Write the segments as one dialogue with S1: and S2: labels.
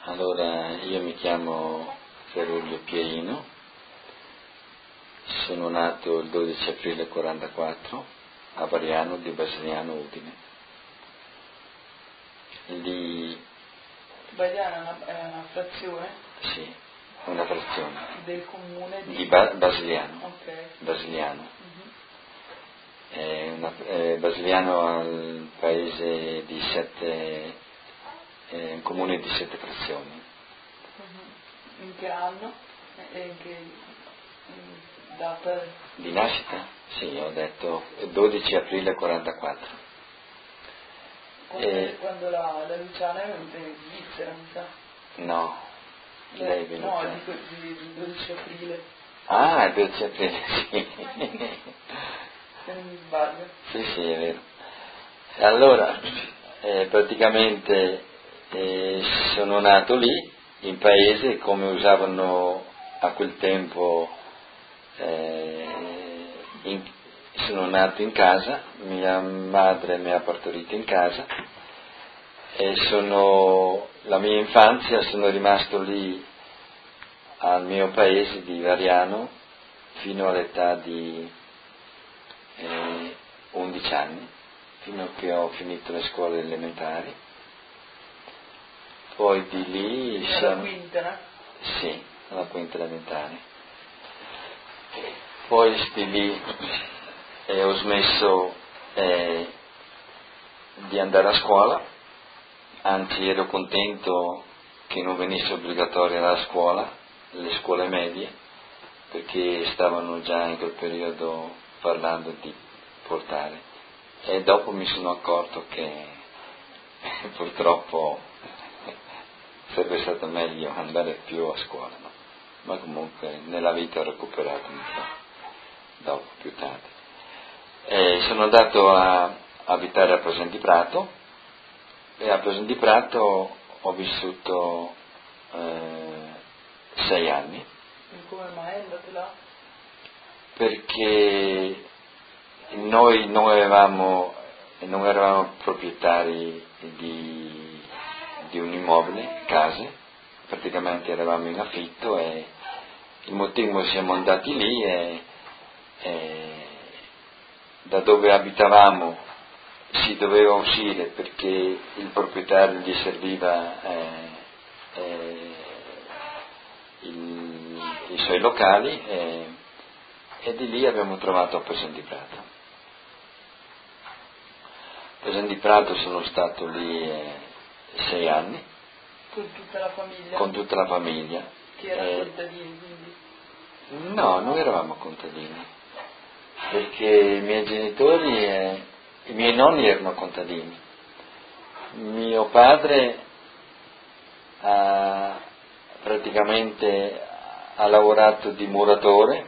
S1: Allora, io mi chiamo Ferruglio Pierino, sono nato il 12 aprile 1944 a Variano di Basiliano, Udine. Lì...
S2: Variano è una frazione?
S1: Sì, una frazione.
S2: Del comune
S1: di Basiliano.
S2: Okay.
S1: Basiliano. Basiliano è un paese di un comune di 7 frazioni.
S2: In che anno? In che data?
S1: Di nascita? Sì, ho detto 12 aprile 1944.
S2: Quando la Luciana è venuta in Svizzera, mi sa.
S1: No, lei è venuta.
S2: No, dico il 12 aprile.
S1: Ah, il 12 aprile, sì.
S2: Se non mi sbaglio.
S1: Sì, è vero. Allora, praticamente sono nato lì, in paese, come usavano a quel tempo, sono nato in casa, mia madre mi ha partorito in casa e la mia infanzia sono rimasto lì al mio paese di Variano fino all'età di 11 anni, fino a che ho finito le scuole elementari. Poi di lì
S2: alla quinta?
S1: Sì, alla quinta elementare. Poi di lì ho smesso di andare a scuola, anzi ero contento che non venisse obbligatoria la scuola, le scuole medie, perché stavano già in quel periodo parlando di portare, e dopo mi sono accorto che purtroppo sarebbe stato meglio andare più a scuola, no? Ma comunque nella vita ho recuperato un po' dopo, più tardi. Sono andato a abitare a Presan di Prato e a Presan di Prato ho vissuto 6 anni.
S2: E come mai è andato là?
S1: Perché noi non eravamo proprietari di un immobile, case, praticamente eravamo in affitto, e il motivo siamo andati lì e da dove abitavamo si doveva uscire perché il proprietario gli serviva i suoi locali, e di lì abbiamo trovato a Presan di Prato. A Presan di Prato sono stato lì 6 anni.
S2: Con tutta la famiglia?
S1: Con tutta la famiglia.
S2: Che era contadini, quindi?
S1: No, noi eravamo contadini, perché i miei genitori e i miei nonni erano contadini. Mio padre praticamente ha lavorato di muratore,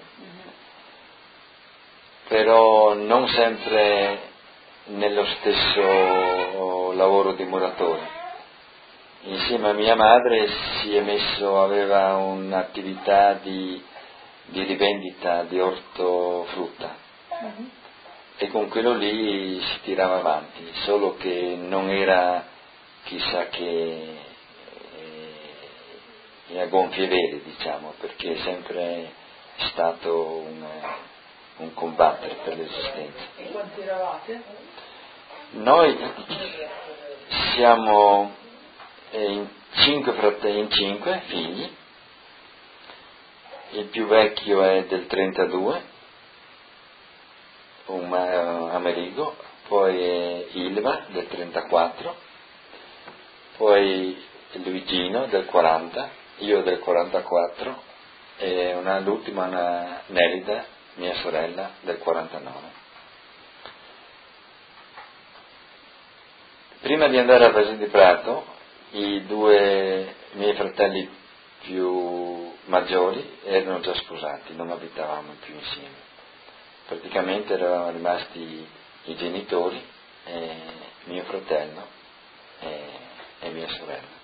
S1: però non sempre nello stesso lavoro di muratore. Insieme a mia madre aveva un'attività di rivendita di ortofrutta, e con quello lì si tirava avanti, solo che non era chissà che a gonfie vele, diciamo, perché è sempre stato un combattere per l'esistenza.
S2: E quanti eravate?
S1: Noi siamo in 5 fratelli, 5 figli. Il più vecchio è del 32, Amerigo, poi è Ilva del 34, poi Luigino del 40, io del 44 e l'ultima Nelida, mia sorella, del 49. Prima di andare a Presan di Prato, i 2 miei fratelli più maggiori erano già sposati, non abitavamo più insieme. Praticamente eravamo rimasti i genitori, mio fratello e mia sorella.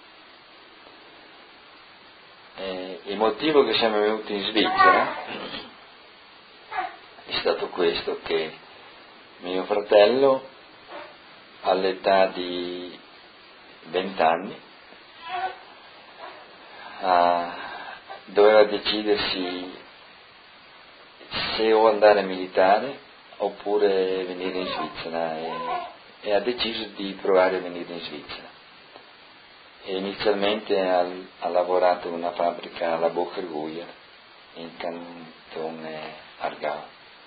S1: Il motivo che siamo venuti in Svizzera è stato questo, che mio fratello all'età di 20 anni doveva decidersi se o andare militare oppure venire in Svizzera e ha deciso di provare a venire in Svizzera. E inizialmente ha lavorato in una fabbrica alla Bocherguia in cantone Aargau.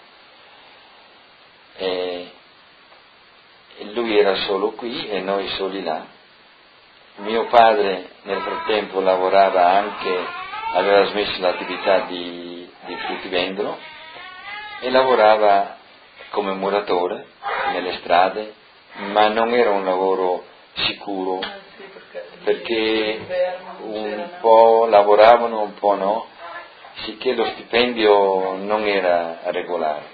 S1: E lui era solo qui e noi soli là. Mio padre nel frattempo lavorava anche, aveva smesso l'attività di fruttivendolo e lavorava come muratore nelle strade, ma non era un lavoro sicuro, perché un po' lavoravano, un po' no, sicché lo stipendio non era regolare.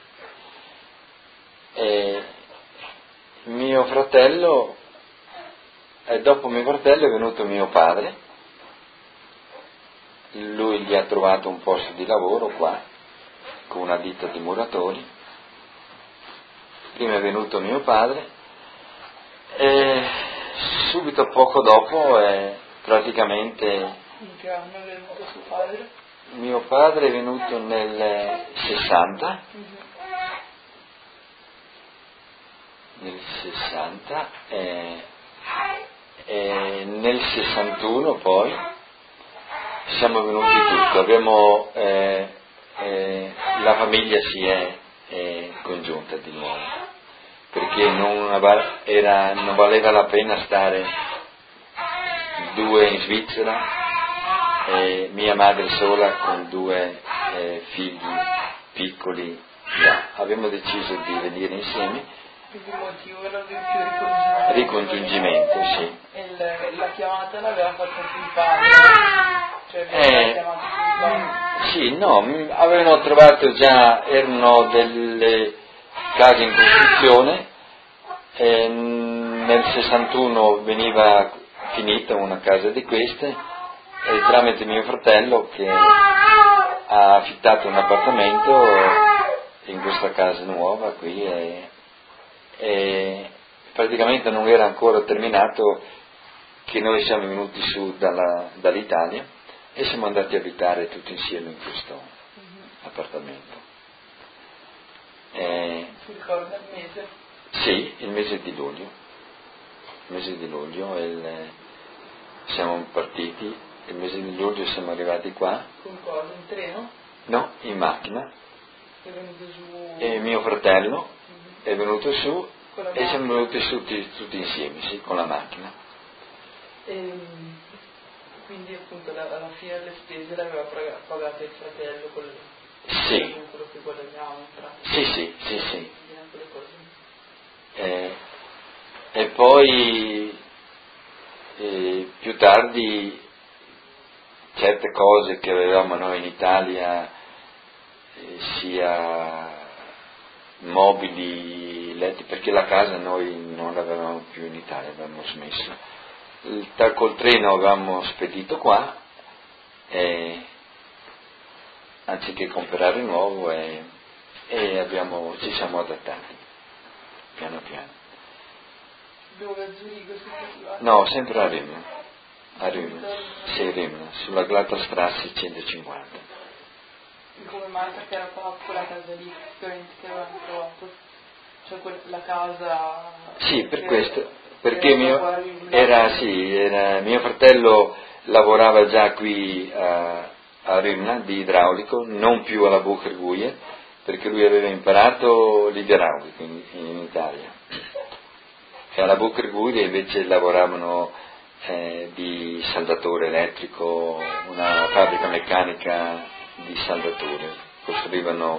S1: E mio fratello, dopo mio fratello è venuto mio padre, lui gli ha trovato un posto di lavoro qua, con una ditta di muratori. Prima è venuto mio padre e subito poco dopo praticamente...
S2: In che anno è venuto suo padre?
S1: Mio padre è venuto nel 60, nel 60 e nel 61 poi siamo venuti tutti, abbiamo, la famiglia si è congiunta di nuovo, perché non valeva la pena stare due in Svizzera e mia madre sola con due figli piccoli là. Abbiamo deciso di venire insieme.
S2: Quindi il motivo era più
S1: ricongiungimento, sì.
S2: E la chiamata l'aveva fatta il padre? Cioè chiamato il padre?
S1: Sì, no, avevano trovato già, erano delle case in costruzione, nel 61 veniva finita una casa di queste e tramite mio fratello che ha affittato un appartamento in questa casa nuova qui e praticamente non era ancora terminato che noi siamo venuti su dall'Italia e siamo andati a abitare tutti insieme in questo appartamento.
S2: Si ricorda il mese?
S1: Sì, il mese di luglio. Siamo partiti, il mese di luglio siamo arrivati qua.
S2: Con cosa? In treno?
S1: No, in macchina.
S2: È venuto su...
S1: E mio fratello è venuto su e siamo
S2: macchina.
S1: venuti su tutti insieme, sì, con la macchina.
S2: E quindi appunto alla fine le spese le aveva pagate il fratello con quello che guadagnava in pratica.
S1: Sì. E poi più tardi certe cose che avevamo noi in Italia, sia mobili, letti, perché la casa noi non l'avevamo più in Italia, avevamo smesso. Col treno avevamo spedito qua, anziché comprare nuovo e ci siamo adattati, piano piano.
S2: Dove a Zurigo si faceva?
S1: No, sempre a Rimini. Sì, Rimini, sulla Glatterstrasse 150.
S2: E come mai? Perché era quella casa lì che avevano trovato? Cioè la casa...
S1: Sì, per questo, perché mio fratello lavorava già qui a Rimini di idraulico, non più alla Bocherguia, perché lui aveva imparato l'idraulico in Italia. E alla Bocherguia invece lavoravano di saldatore elettrico, una fabbrica meccanica di saldature, costruivano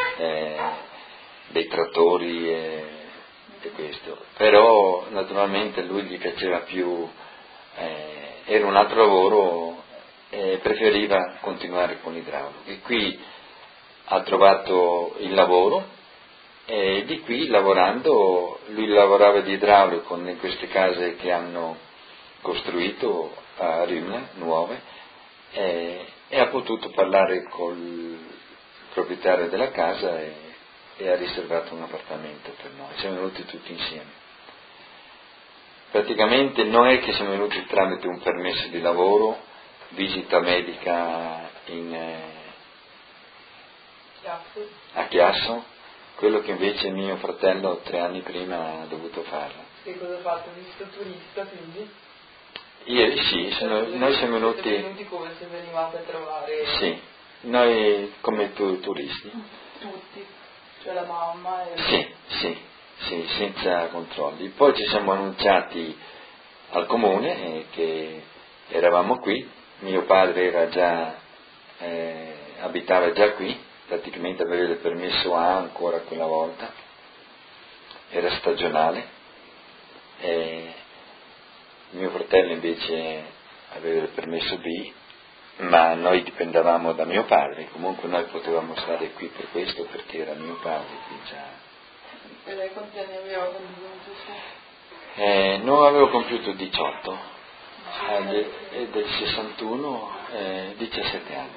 S1: dei trattori e questo, però naturalmente lui gli piaceva più, era un altro lavoro e preferiva continuare con l'idraulico e qui ha trovato il lavoro e di qui lavorando, lui lavorava di idraulico in queste case che hanno costruito a Rimini, nuove, e ha potuto parlare col proprietario della casa e ha riservato un appartamento per noi, siamo venuti tutti insieme. Praticamente non è che siamo venuti tramite un permesso di lavoro, visita medica a Chiasso, quello che invece mio fratello 3 anni prima ha dovuto farlo.
S2: Che cosa ha fatto? Visto turista quindi?
S1: Sì, noi siamo venuti...
S2: Siete venuti come se venivate a trovare...
S1: Sì, noi come turisti.
S2: Tutti, cioè la mamma e...
S1: Sì, senza controlli. Poi ci siamo annunciati al comune che eravamo qui, mio padre era già, abitava già qui, praticamente aveva il permesso A ancora quella volta, era stagionale, mio fratello invece aveva il permesso B, ma noi dipendavamo da mio padre, comunque noi potevamo stare qui per questo perché era mio padre qui già.
S2: E lei quanti anni aveva quando è venuto su?
S1: Non avevo compiuto 18, del 61, 17 anni.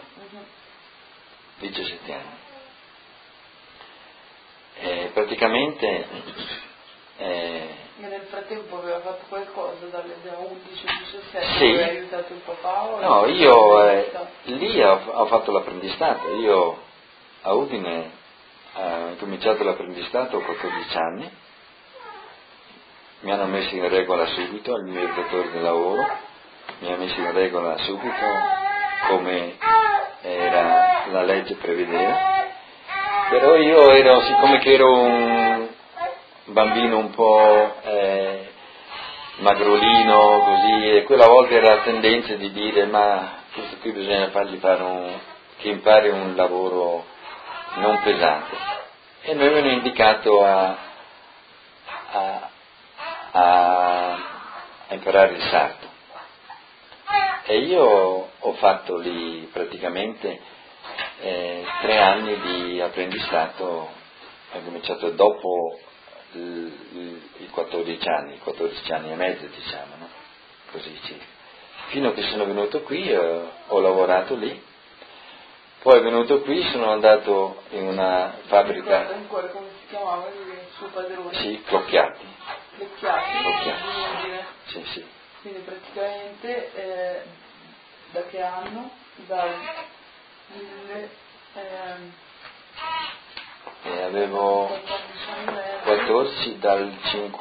S1: 17 anni. Praticamente...
S2: Ma nel frattempo aveva fatto qualcosa dalle 11-17?
S1: Sì.
S2: Aveva aiutato il papà?
S1: No, io lì ho fatto l'apprendistato, io a Udine ho cominciato l'apprendistato a 14 anni, mi hanno messo in regola subito, il mio datore di lavoro mi ha messo in regola subito come era la legge prevedeva, però io ero, siccome che ero un bambino un po' magrolino così, e quella volta era la tendenza di dire ma questo qui bisogna fargli fare che impari un lavoro non pesante, e mi avevano indicato a imparare il sarto, e io ho fatto lì praticamente 3 anni di apprendistato, ho cominciato dopo i 14 anni e mezzo, diciamo, no? Così circa. Fino a che sono venuto qui, ho lavorato lì, poi venuto qui sono andato in una fabbrica.
S2: Ricordo ancora come si chiamava il suo padrone?
S1: Sì, Clocchiati.
S2: Clocchiati.
S1: Sì.
S2: Quindi praticamente da che anno? Dal
S1: avevo 14, dal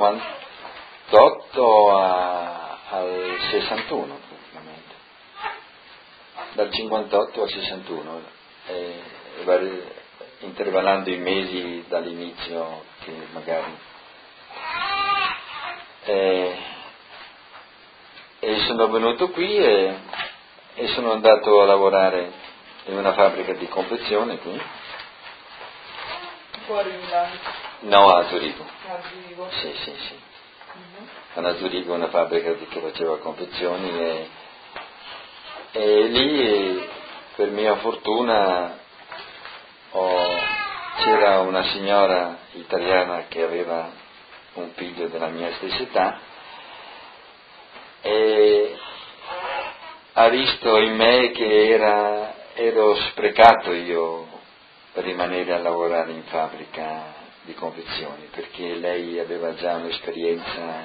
S1: 58 al 61 praticamente, dal 58 al 61, intervallando i mesi dall'inizio che magari e sono venuto qui e sono andato a lavorare in una fabbrica di confezione qui.
S2: Fuori Milano?
S1: No, a Zurigo.
S2: A Zurigo?
S1: Sì. A Zurigo, una fabbrica che faceva confezioni, e lì per mia fortuna c'era una signora italiana che aveva un figlio della mia stessa età e ha visto in me che ero sprecato io per rimanere a lavorare in fabbrica di confezioni, perché lei aveva già un'esperienza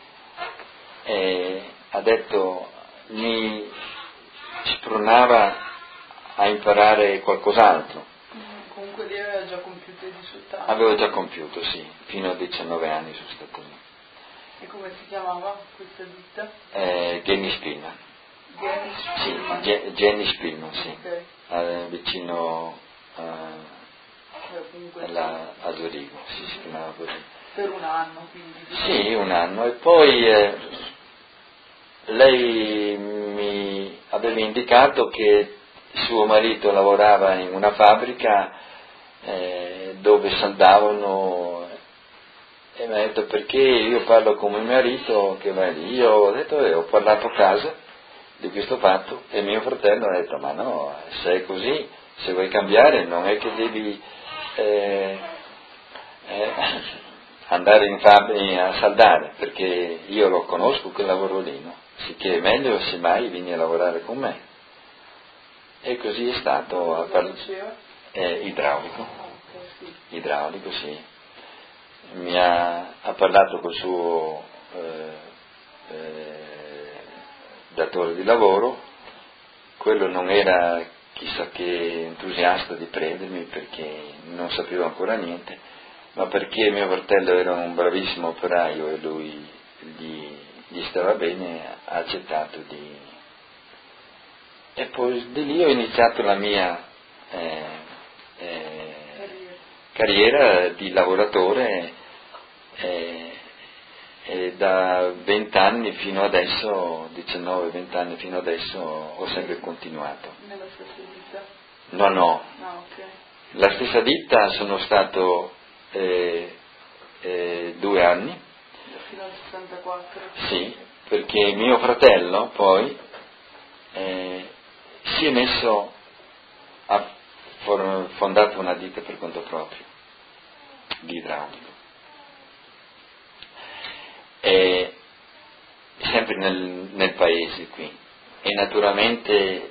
S1: e ha detto, mi spronava a imparare qualcos'altro.
S2: Comunque lei aveva già compiuto i 18 anni?
S1: Avevo già compiuto, sì, fino a 19 anni sono stato lì.
S2: E come si chiamava questa ditta?
S1: Jenny Spillman. Jenny Spillman, sì. Okay. Vicino a Zurigo, si chiamava così.
S2: Per un anno quindi?
S1: Sì, un anno, e poi lei mi aveva indicato che suo marito lavorava in una fabbrica dove saldavano, e mi ha detto perché io parlo con mio marito che va lì. Io ho detto ho parlato a casa di questo fatto, e mio fratello ha detto ma no, se è così, se vuoi cambiare non è che devi andare in fabbrica a saldare, perché io lo conosco quel lavoro lì, no? Sicché è meglio se mai vieni a lavorare con me. E così è stato. Idraulico, sì. Mi ha parlato col suo datore di lavoro, quello non era chissà che entusiasta di prendermi, perché non sapevo ancora niente, ma perché mio fratello era un bravissimo operaio e lui gli stava bene, ha accettato di... E poi di lì ho iniziato la mia carriera di lavoratore, e da 20 anni fino adesso, 19-20 anni fino adesso, ho sempre continuato.
S2: Nella stessa ditta?
S1: No.
S2: Ah, ok.
S1: La stessa ditta sono stato 2 anni.
S2: Fino al 64?
S1: Sì, perché mio fratello poi si è messo, ha fondato una ditta per conto proprio, di idraulico. E sempre nel paese qui, e naturalmente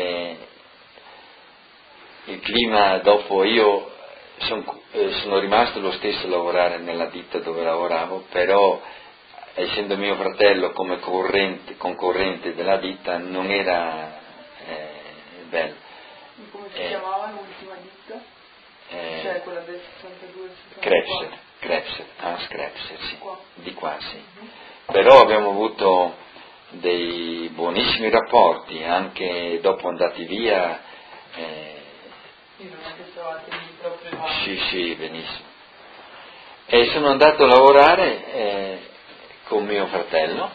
S1: il clima, dopo io sono rimasto lo stesso a lavorare nella ditta dove lavoravo, però essendo mio fratello come concorrente della ditta non era bello.
S2: Come si chiamava l'ultima ditta? Cioè quella del 62-64?
S1: Hans Krebser, sì, di qua sì. Però abbiamo avuto dei buonissimi rapporti, anche dopo andati via.
S2: Non è che stavate lì proprio?
S1: Sì, benissimo. E sono andato a lavorare con mio fratello,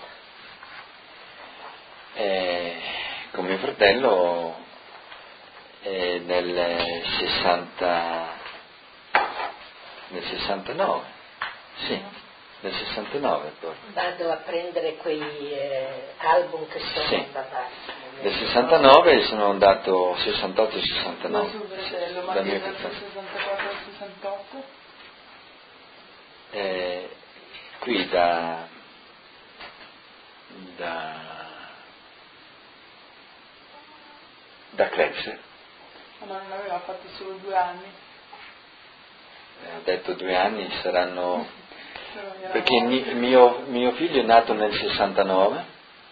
S1: nel 69, sì, nel 69 poi.
S3: Vado a prendere quei album che sono andati.
S1: Nel 69 sono andato 68 e 69.
S2: Suo fratello, ma dal 64 al 68?
S1: Qui da Krebs.
S2: Ma non aveva fatto solo 2 anni?
S1: Ho detto 2 anni saranno, perché mio figlio è nato nel 69,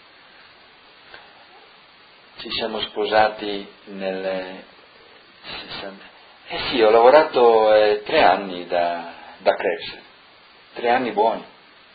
S1: ci siamo sposati nel 60. Sì, ho lavorato 3 anni da Krebs, 3 anni buoni.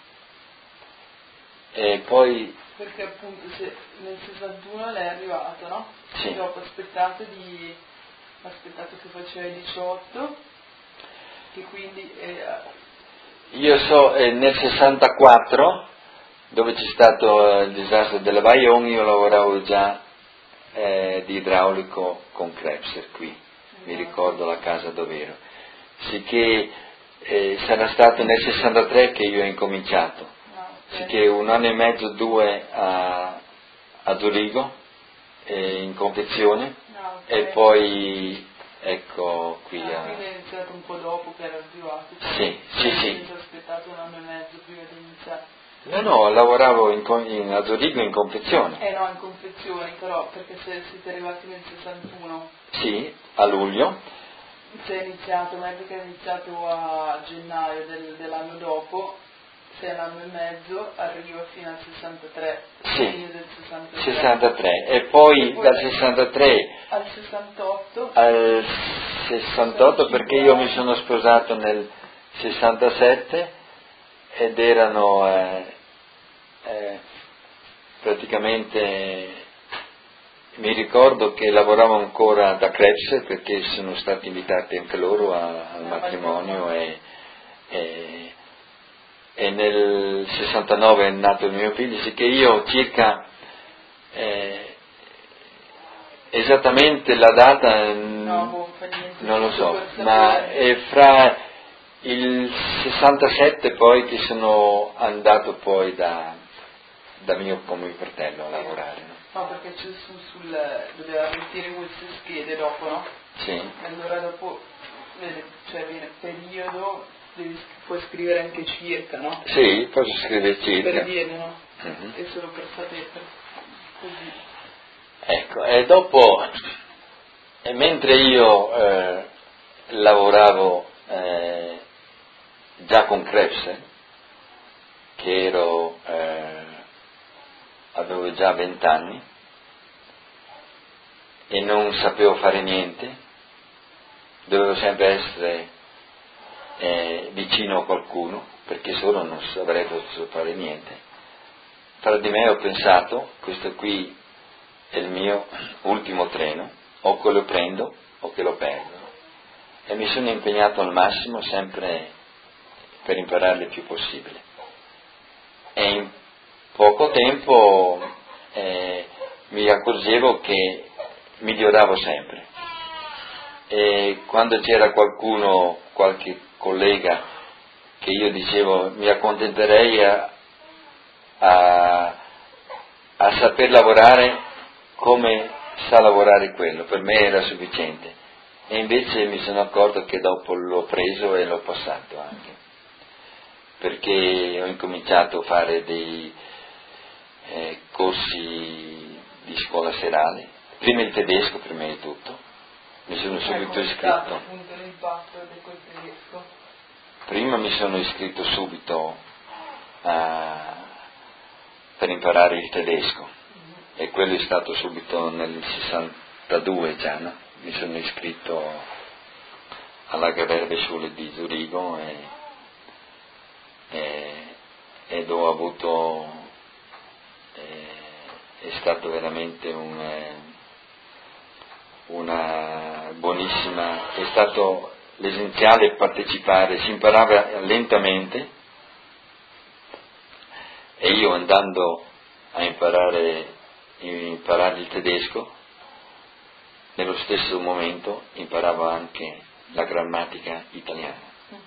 S1: E poi...
S2: Perché appunto nel 61 lei è arrivato, no?
S1: Sì.
S2: Dopo aspettato che faceva i 18, che quindi...
S1: Io so, nel 64, dove c'è stato il disastro della Bayonne, io lavoravo già di idraulico con Krebs qui, mi ricordo la casa dove ero. Sicché sarà stato nel 63 che io ho incominciato. Sicché 1 anno e mezzo, 2 a Zurigo, in confezione, e poi ecco qui
S2: quindi è iniziato un po' dopo che era arrivato.
S1: Sì.
S2: Ho aspettato 1 anno e mezzo prima di iniziare.
S1: No, lavoravo a Zurigo in confezione.
S2: No, in confezioni, però, perché se siete arrivati nel 61.
S1: Sì, a luglio.
S2: Se è iniziato, Medica è iniziato a gennaio dell'anno dopo, 6 anni e mezzo, arriva fino al 63, fine del
S1: 63, e poi dal 63
S2: al 68,
S1: al 68 perché io mi sono sposato nel 67 ed erano praticamente, mi ricordo che lavoravo ancora da Krebs perché sono stati invitati anche loro al matrimonio, e nel 69 è nato il mio figlio, sicché io circa esattamente la data non lo so, ma è fra il 67 poi che sono andato poi con mio fratello a lavorare.
S2: No, perché c'è doveva mettere queste schede dopo, no?
S1: Sì.
S2: E allora dopo, viene periodo, puoi scrivere anche circa, no?
S1: Sì, posso scrivere circa.
S2: Per dire, no? E solo per sapere, così.
S1: Ecco, e dopo, mentre io lavoravo già con Krebs, che avevo già 20 anni, e non sapevo fare niente, dovevo sempre essere vicino a qualcuno, perché solo non avrei potuto fare niente. Tra di me ho pensato, questo qui è il mio ultimo treno, o che lo prendo o che lo perdo, e mi sono impegnato al massimo sempre per imparare il più possibile, e in poco tempo mi accorgevo che miglioravo sempre, e quando c'era qualcuno, qualche collega, che io dicevo mi accontenterei a saper lavorare come sa lavorare quello, per me era sufficiente, e invece mi sono accorto che dopo l'ho preso e l'ho passato anche, perché ho incominciato a fare dei corsi di scuola serale, prima il tedesco, prima di tutto, mi sono subito iscritto.
S2: Appunto l'impatto di quel tedesco?
S1: Prima mi sono iscritto subito per imparare il tedesco, e quello è stato subito nel 62 già, no? Mi sono iscritto alla Gewerbeschule di Zurigo ed ho avuto, è stato veramente una buonissima, è stato l'essenziale partecipare, si imparava lentamente, e io andando a imparare il tedesco, nello stesso momento imparavo anche la grammatica italiana,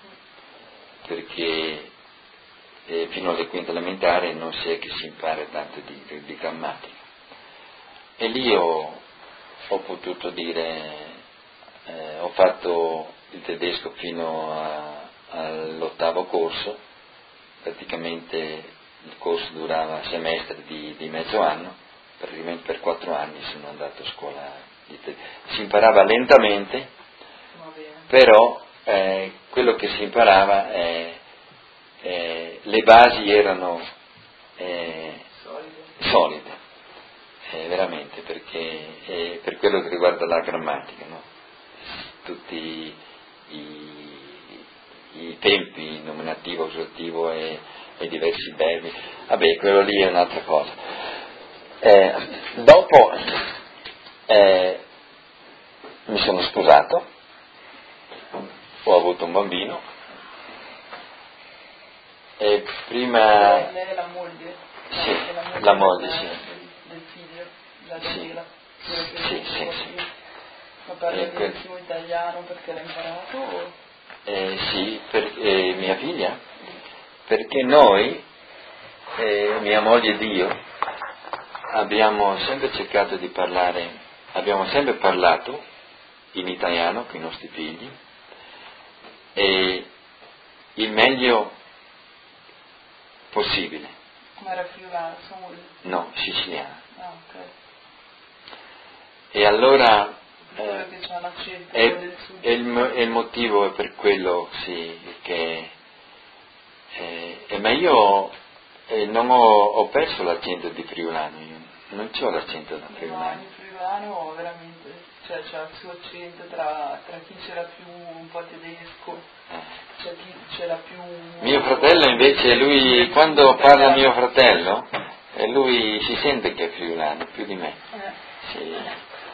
S1: perché fino alle quinte elementari non si è che si impara tanto di grammatica, e lì ho potuto dire, ho fatto il tedesco fino all'8° corso, praticamente il corso durava semestre di mezzo anno, praticamente per 4 anni sono andato a scuola di tedesco. Si imparava lentamente, però quello che si imparava, le basi erano solide, veramente, perché per quello che riguarda la grammatica, no? Tutti i tempi, nominativo, accusativo e diversi verbi, vabbè, quello lì è un'altra cosa. Dopo mi sono sposato, ho avuto un bambino, e prima...
S2: Lei è la moglie?
S1: Sì, la moglie, sì.
S2: Del figlio, la
S1: Sì.
S2: Daniela?
S1: Sì.
S2: Ma parla benissimo italiano perché l'ha imparato? O?
S1: Sì, mia figlia, perché noi, mia moglie ed io, abbiamo sempre cercato di parlare, abbiamo sempre parlato in italiano con i nostri figli, e il meglio possibile.
S2: Ma era friulana, sua moglie?
S1: No, siciliana.
S2: Ah, ok.
S1: E allora
S2: Quello che c'ha l'accento
S1: è
S2: del sud.
S1: il motivo è per quello, sì, che ma io non ho perso l'accento di friulano, io non c'ho l'accento da friulano.
S2: No, il friulano veramente, cioè c'ha il suo accento tra chi c'era più un po' tedesco, c'è chi c'era più...
S1: Mio fratello invece, lui quando parla mio fratello, lui si sente che è friulano più di me. Sì.